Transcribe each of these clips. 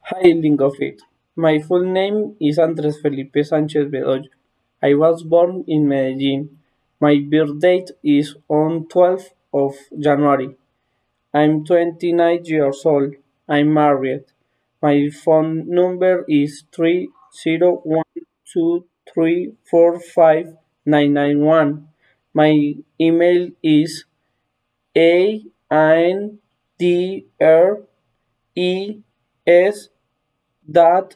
Hi, Lingofit. My full name is Andres Felipe Sanchez Bedoya. I was born in Medellin. My birth date is on 12th of January. I'm 29 years old. I'm married. My phone number is 30123459991. My email is andres dot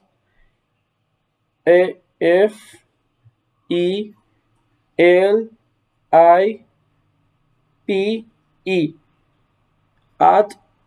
FELIPE at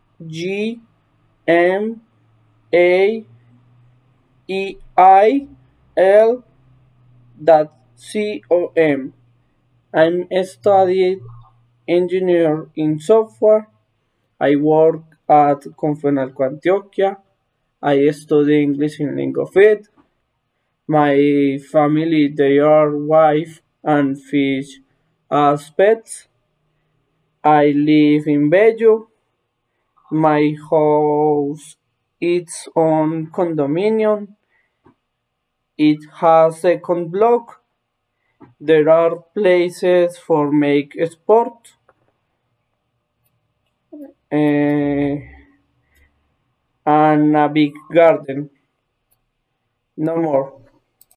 gmail.com. I'm a studied engineer in software. I work at Confenalco Antioquia. I study English in Lingofit. My family, they are wife and fish as pets. I live in Bello. My house is on condominium. It has second block. There are places for make sport and a big garden. No more.